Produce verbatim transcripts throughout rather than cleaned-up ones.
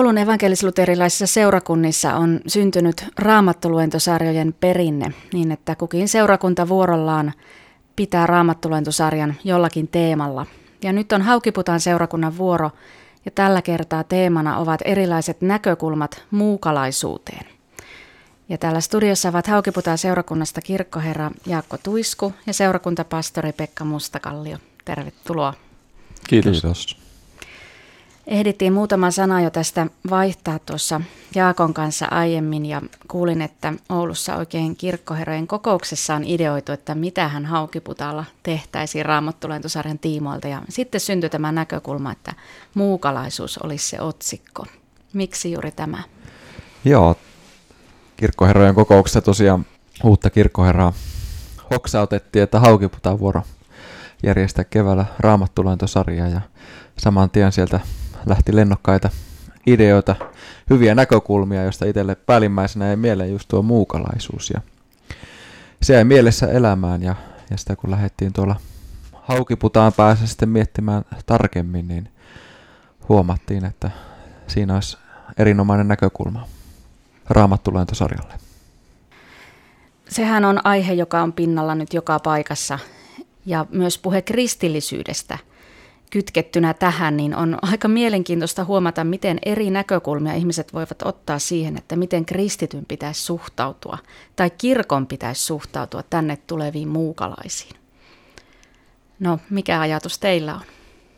Oulun evankelis-luterilaisissa seurakunnissa on syntynyt raamattoluentosarjojen perinne niin, että kukin seurakunta vuorollaan pitää raamattuluentosarjan jollakin teemalla. Ja nyt on Haukiputaan seurakunnan vuoro ja tällä kertaa teemana ovat erilaiset näkökulmat muukalaisuuteen. Ja täällä studiossa ovat Haukiputaan seurakunnasta kirkkoherra Jaakko Tuisku ja seurakuntapastori Pekka Mustakallio. Tervetuloa. Kiitos. Kiitos. Ehdittiin muutama sana jo tästä vaihtaa tuossa Jaakon kanssa aiemmin ja kuulin, että Oulussa oikein kirkkoherrojen kokouksessa on ideoitu, että mitähän Haukiputaalla tehtäisiin raamattuluentosarjan tiimoilta. Ja sitten syntyi tämä näkökulma, että muukalaisuus olisi se otsikko. Miksi juuri tämä? Joo, kirkkoherrojen kokouksessa tosiaan uutta kirkkoherraa hoksautettiin, että Haukiputaan vuoro järjestää keväällä raamattuluentosarjaa ja saman tien sieltä lähti lennokkaita ideoita, hyviä näkökulmia, joista itselle päällimmäisenä jäi mieleen just tuo muukalaisuus. Ja se jäi mielessä elämään ja, ja sitä kun lähdettiin tuolla Haukiputaan päässä sitten miettimään tarkemmin, niin huomattiin, että siinä olisi erinomainen näkökulma raamattuluentosarjalle. Sehän on aihe, joka on pinnalla nyt joka paikassa ja myös puhe kristillisyydestä kytkettynä tähän, niin on aika mielenkiintoista huomata, miten eri näkökulmia ihmiset voivat ottaa siihen, että miten kristityn pitäisi suhtautua tai kirkon pitäisi suhtautua tänne tuleviin muukalaisiin. No, mikä ajatus teillä on?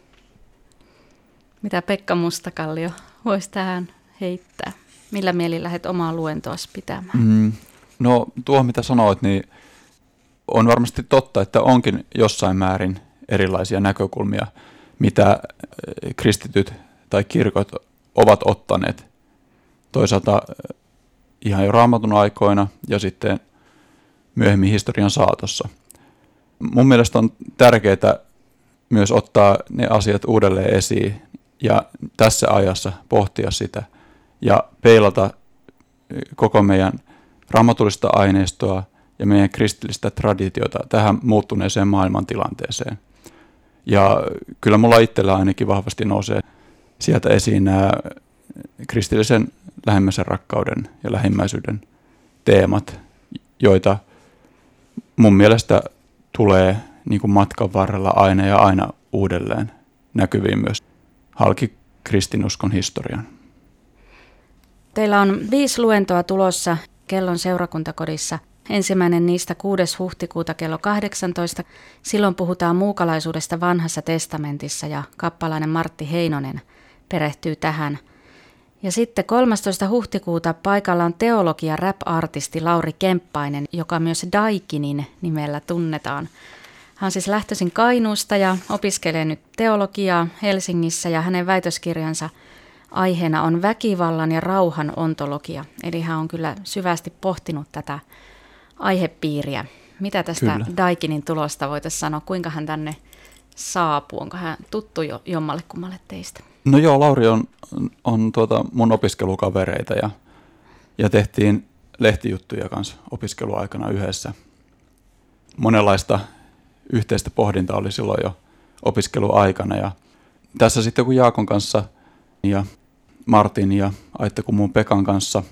Mitä Pekka Mustakallio voisi tähän heittää? Millä mielin lähdet omaa luentoasi pitämään? Mm, no, tuo mitä sanoit, niin on varmasti totta, että onkin jossain määrin erilaisia näkökulmia, mitä kristityt tai kirkot ovat ottaneet toisaalta ihan jo Raamatun aikoina ja sitten myöhemmin historian saatossa. Mun mielestä on tärkeää myös ottaa ne asiat uudelleen esiin ja tässä ajassa pohtia sitä ja peilata koko meidän raamatullista aineistoa ja meidän kristillistä traditiota tähän muuttuneeseen maailmantilanteeseen. Ja kyllä mulla itsellä ainakin vahvasti nousee sieltä esiin nämä kristillisen lähimmäisen rakkauden ja lähimmäisyyden teemat, joita mun mielestä tulee niin kuin matkan varrella aina ja aina uudelleen näkyviin myös halki kristinuskon historian. Teillä on viisi luentoa tulossa Kellon seurakuntakodissa. Ensimmäinen niistä kuudes huhtikuuta kello kahdeksantoista. Silloin puhutaan muukalaisuudesta vanhassa testamentissa ja kappalainen Martti Heinonen perehtyy tähän. Ja sitten kolmastoista huhtikuuta paikalla on teologia rap-artisti Lauri Kemppainen, joka myös Daikinin nimellä tunnetaan. Hän on siis lähtöisin Kainuusta ja opiskelee nyt teologiaa Helsingissä ja hänen väitöskirjansa aiheena on väkivallan ja rauhan ontologia. Eli hän on kyllä syvästi pohtinut tätä aihepiiriä. Mitä tästä Kyllä. Daikinin tulosta voitaisiin sanoa? Kuinka hän tänne saapuu? Onko hän tuttu jo jommalle kummalle teistä? No joo, Lauri on, on tuota mun opiskelukavereita ja, ja tehtiin lehtijuttuja kanssa opiskeluaikana yhdessä. Monenlaista yhteistä pohdintaa oli silloin jo opiskeluaikana. Ja tässä sitten kun Jaakon kanssa ja Martin ja Aittakummun Pekan kanssa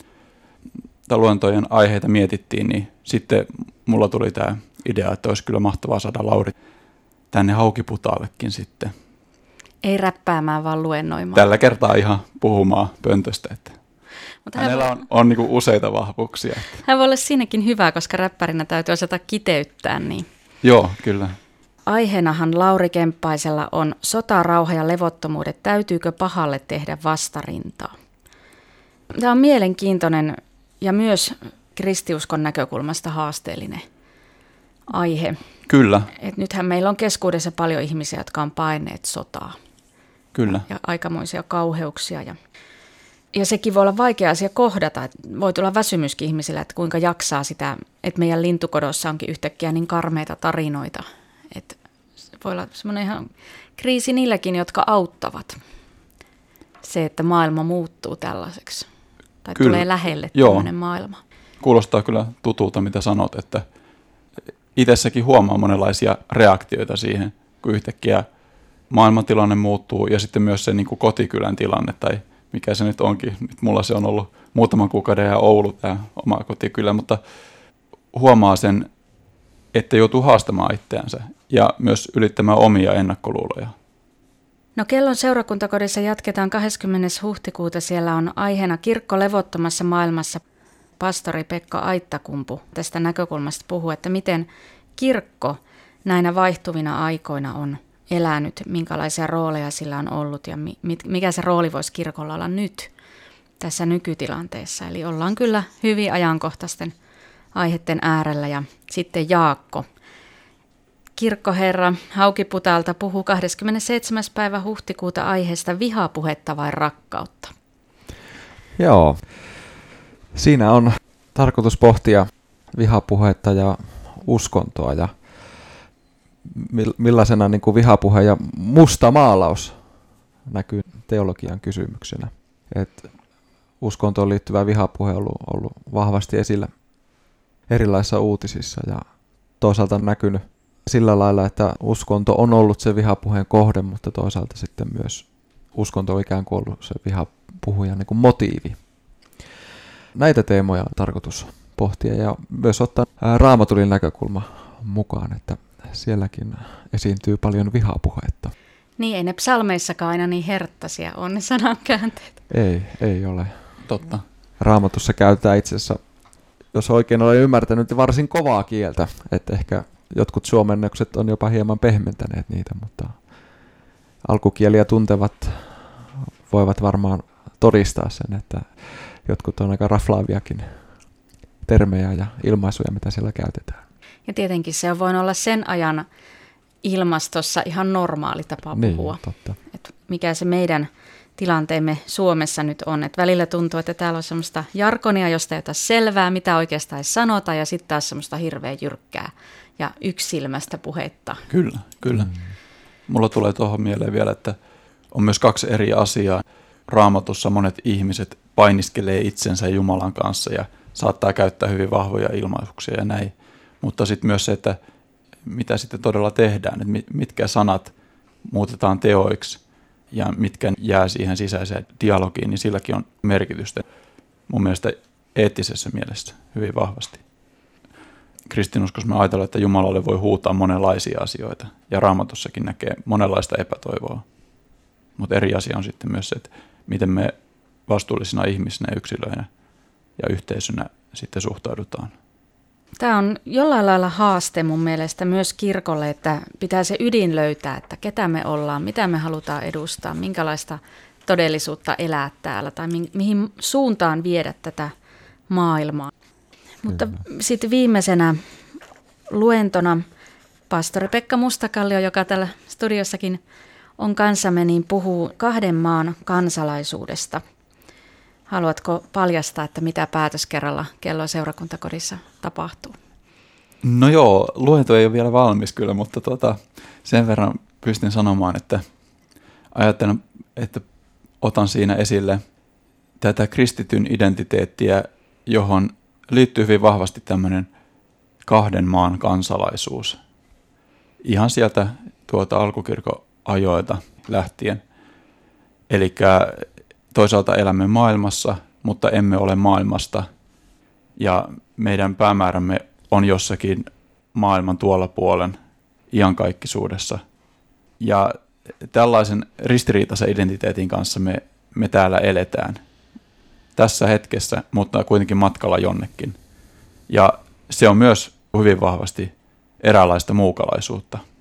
luentojen aiheita mietittiin, niin sitten mulla tuli tämä idea, että olisi kyllä mahtavaa saada Lauri tänne Haukiputaallekin sitten. Ei räppäämään, vaan luennoimaan. Tällä kertaa ihan puhumaan pöntöstä, että Mutta hänellä hän voi... on, on niinku useita vahvuuksia. Että. Hän voi olla siinäkin hyvä, koska räppärinä täytyy osata kiteyttää. Niin. Joo, kyllä. Aiheenahan Lauri Kemppaisella on sota, rauha ja levottomuudet. Täytyykö pahalle tehdä vastarintaa? Tämä on mielenkiintoinen ja myös kristiuskon näkökulmasta haasteellinen aihe. Kyllä. Et nythän meillä on keskuudessa paljon ihmisiä, jotka on paineet sotaa. Kyllä. Ja aikamoisia kauheuksia. Ja, ja sekin voi olla vaikea asia kohdata. Et voi tulla väsymyskin ihmisillä, että kuinka jaksaa sitä, että meidän lintukodossa onkin yhtäkkiä niin karmeita tarinoita. Et voi olla semmoinen ihan kriisi niilläkin, jotka auttavat. Se, että maailma muuttuu tällaiseksi. Tai kyllä. Tulee lähelle tämmöinen maailma. Kuulostaa kyllä tutulta, mitä sanot, että itsessäkin huomaa monenlaisia reaktioita siihen, kun yhtäkkiä maailmantilanne muuttuu ja sitten myös se niin kuin kotikylän tilanne tai mikä se nyt onkin. Nyt mulla se on ollut muutaman kuukauden ja Oulu, tämä oma kotikylä, mutta huomaa sen, että joutuu haastamaan itseänsä ja myös ylittämään omia ennakkoluuloja. No Kellon seurakuntakodissa jatketaan kahdeskymmenes huhtikuuta. Siellä on aiheena kirkko levottomassa maailmassa. Pastori Pekka Aittakumpu tästä näkökulmasta puhuu, että miten kirkko näinä vaihtuvina aikoina on elänyt, minkälaisia rooleja sillä on ollut ja mikä se rooli voisi kirkolla olla nyt tässä nykytilanteessa. Eli ollaan kyllä hyvin ajankohtaisten aiheiden äärellä. Ja sitten Jaakko, kirkkoherra Haukiputaalta, puhuu kahdeskymmenesseitsemäs päivä huhtikuuta aiheesta vihapuhetta vai rakkautta. Joo, siinä on tarkoitus pohtia vihapuhetta ja uskontoa ja millaisena niin kuin vihapuhe ja musta maalaus näkyy teologian kysymyksenä. Et uskontoon liittyvä vihapuhe on ollut, ollut vahvasti esillä erilaisissa uutisissa ja toisaalta näkynyt sillä lailla, että uskonto on ollut se vihapuheen kohde, mutta toisaalta sitten myös uskonto on ikään kuin ollut se vihapuhujan niin kuin motiivi. Näitä teemoja on tarkoitus pohtia ja myös ottaa Raamatulin näkökulma mukaan, että sielläkin esiintyy paljon vihapuhetta. Niin, ei ne psalmeissakaan aina niin herttaisia on ne sanankäänteet. Ei, ei ole. Totta. Raamatussa käytetään itse asiassa, jos oikein olen ymmärtänyt, varsin kovaa kieltä, että ehkä jotkut suomennokset on jopa hieman pehmentäneet niitä, mutta alkukieliä tuntevat voivat varmaan todistaa sen, että jotkut on aika raflaaviakin termejä ja ilmaisuja, mitä siellä käytetään. Ja tietenkin se on voinut olla sen ajan ilmastossa ihan normaali tapa puhua. Niin, totta. Et mikä se meidän tilanteemme Suomessa nyt on. Et välillä tuntuu, että täällä on semmoista jargonia, josta ei ota selvää, mitä oikeastaan ei sanota, ja sitten taas semmoista hirveän jyrkkää ja yksilmästä puhetta. Kyllä, kyllä. Mm. Mulla tulee tuohon mieleen vielä, että on myös kaksi eri asiaa. Raamatussa monet ihmiset painiskelee itsensä Jumalan kanssa ja saattaa käyttää hyvin vahvoja ilmauksia ja näin. Mutta sitten myös se, että mitä sitten todella tehdään, että mitkä sanat muutetaan teoiksi ja mitkä jää siihen sisäiseen dialogiin, niin silläkin on merkitystä mun mielestä eettisessä mielessä hyvin vahvasti. Kristinuskossa me ajatellaan, että Jumalalle voi huutaa monenlaisia asioita ja Raamatussakin näkee monenlaista epätoivoa. Mutta eri asia on sitten myös se, että miten me vastuullisina ihmisinä, yksilöinä ja yhteisönä sitten suhtaudutaan. Tämä on jollain lailla haaste mun mielestä myös kirkolle, että pitää se ydin löytää, että ketä me ollaan, mitä me halutaan edustaa, minkälaista todellisuutta elää täällä tai mi- mihin suuntaan viedä tätä maailmaa. Mutta sitten viimeisenä luentona pastori Pekka Mustakallio, joka täällä studiossakin on kanssamme, niin puhuu kahden maan kansalaisuudesta. Haluatko paljastaa, että mitä päätöskerralla Kellon seurakuntakodissa tapahtuu? No joo, luento ei ole vielä valmis kyllä, mutta tuota, sen verran pystyn sanomaan, että ajattelen, että otan siinä esille tätä kristityn identiteettiä, johon liittyy hyvin vahvasti tämmöinen kahden maan kansalaisuus. Ihan sieltä tuota alkukirkon ajoilta lähtien. Eli toisaalta elämme maailmassa, mutta emme ole maailmasta. Ja meidän päämäärämme on jossakin maailman tuolla puolen iankaikkisuudessa. Ja tällaisen ristiriitaisen identiteetin kanssa me, me täällä eletään. Tässä hetkessä, mutta kuitenkin matkalla jonnekin. Ja se on myös hyvin vahvasti eräänlaista muukalaisuutta.